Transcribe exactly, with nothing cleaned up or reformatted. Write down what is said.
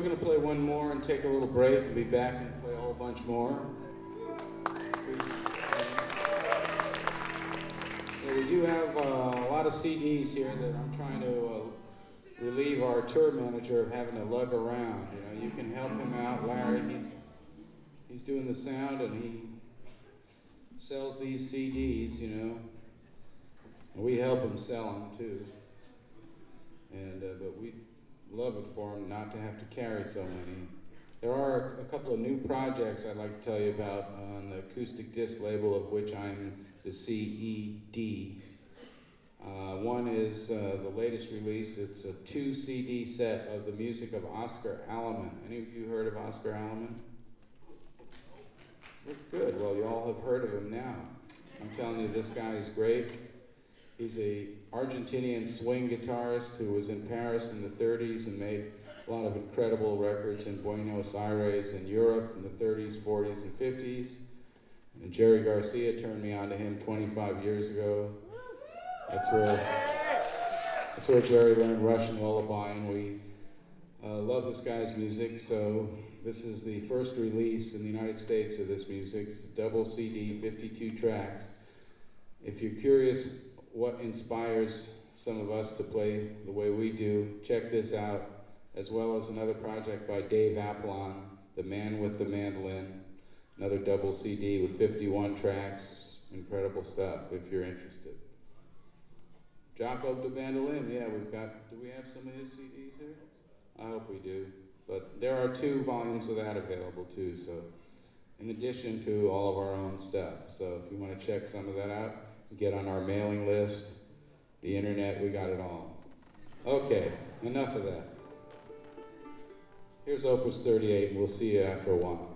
we're going to play one more and take a little break and be back and play a whole bunch more. Yeah, we do have uh, a lot of C Ds here that I'm trying to uh, relieve our tour manager of having to lug around. You know, you can help him out, Larry. He's he's doing the sound and he sells these C Ds, you know. And we help him sell them too. And uh, but we love it for him not to have to carry so many. There are a couple of new projects I'd like to tell you about on the Acoustic Disc label, of which I'm the C E D. Uh, one is uh, the latest release. It's a two C D set of the music of Oscar Alleman. Any of you heard of Oscar Alleman? Good. Well, you all have heard of him now. I'm telling you, this guy is great. He's a Argentinian swing guitarist who was in Paris in the thirties and made a lot of incredible records in Buenos Aires and Europe in the thirties, forties, and fifties. And Jerry Garcia turned me on to him twenty-five years ago. That's where, that's where Jerry learned Russian lullaby, and we uh, love this guy's music. So this is the first release in the United States of this music. It's a double C D, fifty-two tracks. If you're curious what inspires some of us to play the way we do, check this out, as well as another project by Dave Aplon, The Man with the Mandolin, another double C D with fifty-one tracks, incredible stuff if you're interested. Jaco the Mandolin, yeah, we've got, do we have some of his C Ds here? I hope we do, but there are two volumes of that available too, so in addition to all of our own stuff. So if you want to check some of that out, get on our mailing list, the internet, we got it all. Okay, enough of that. Here's Opus thirty-eight, and we'll see you after a while.